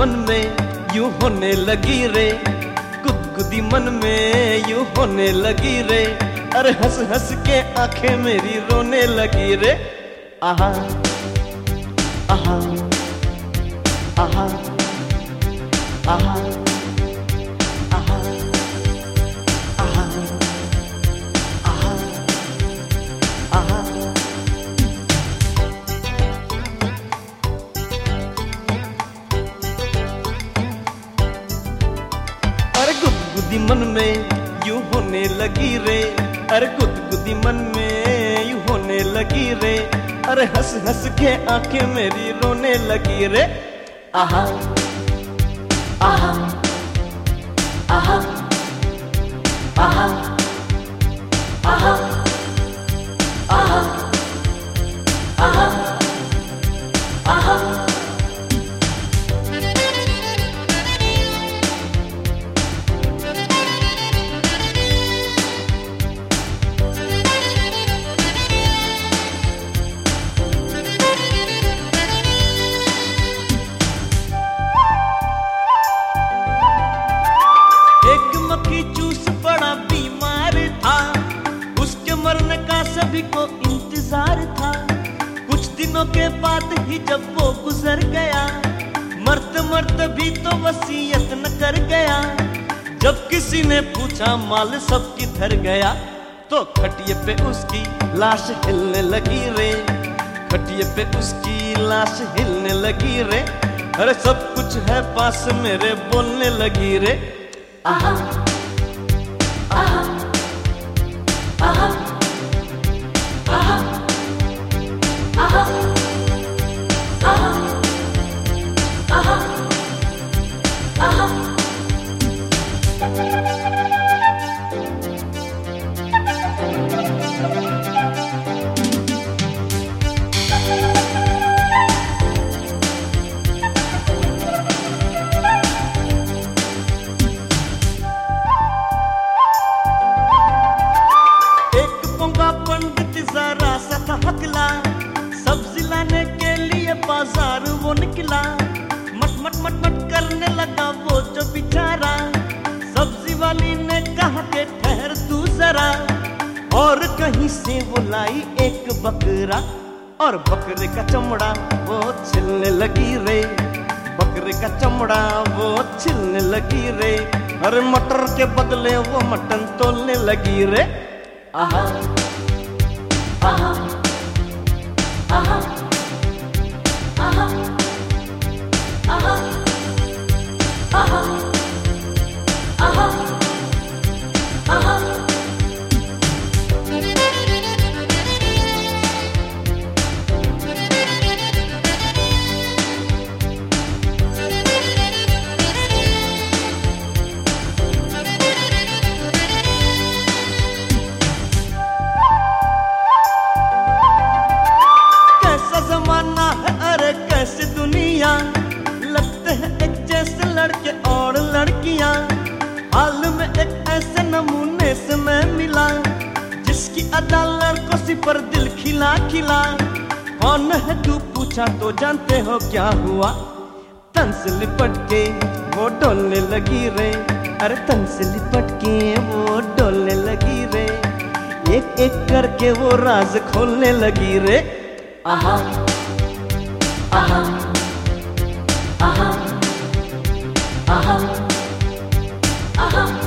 मन में यूं होने लगी रे, गुदगुदी मन में यूं होने लगी रे। अरे हंस हंस के आंखें मेरी रोने लगी रे। आहा आहा आहा आहा आहा आहा आहा आहा। अरे गुदगुदी मन में यूं होने लगी रे, अरे गुदगुदी मन में यूं होने लगी रे। अरे हंस हंस के आंखें मेरी रोने लगी रे। आहा आहा आहा आहा आहा आहा आहा आहा। चूस बड़ा बीमार था, उसके मरने का सभी को इंतजार था। कुछ दिनों के बाद ही जब वो गुजर गया, मरते मरते भी तो वसीयत न कर गया। जब किसी ने पूछा माल सब किधर गया, तो खटिए पे उसकी लाश हिलने लगी रे, खटिए पे उसकी लाश हिलने लगी रे। अरे सब कुछ है पास मेरे बोलने लगी रे। आहा आहा आहा आहा आहा आहा आहा आहा। सब्जी लाने के लिए बाजार वो निकला, मट मट मट मट करने लगा वो जो बेचारा। सब्जी वाली ने कहा कि ठहर तू जरा, और कहीं से वो लाई एक बकरा, और बकरे का चमड़ा वो छिलने लगी रे, बकरे का चमड़ा वो छिलने लगी रे। अरे मटर के बदले वो मटन तोलने लगी रे। आहा आहा आहा आहा आहा आहा आहा आहा। कैसे दुनिया लगते हैं एक जैसे लड़के और लड़कियां, हाल में एक ऐसे नमूने से मैं मिला, जिसकी अदा लड़कों सी पर दिल खिला खिला। कौन है तू पूछा तो जानते हो क्या हुआ, तन से लिपट के वो डोलने लगी रे, अरे तन से लिपट के वो डोलने लगी रे। एक एक करके वो राज खोलने लगी रे। आहा आहा आहा आहा आहा।